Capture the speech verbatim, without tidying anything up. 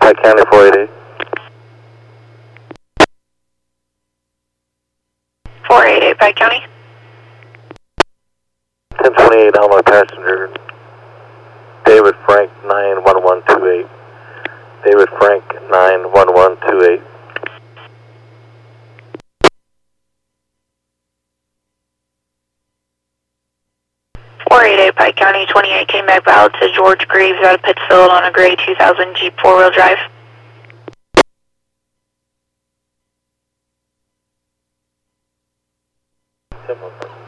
Pike County four eight eight. four eight eight Pike County. ten twenty-eight Alma passenger. David Frank nine one one two eight. David Frank nine one one two eight. four eight eight Pike County, twenty-eight came back out to George Greaves out of Pittsfield on a gray two thousand Jeep four-wheel drive. Simple.